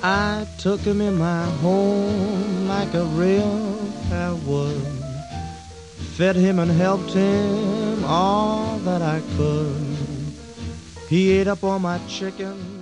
I took him in my home like a real pal would. Fed him and helped him all that I could. He ate up all my chicken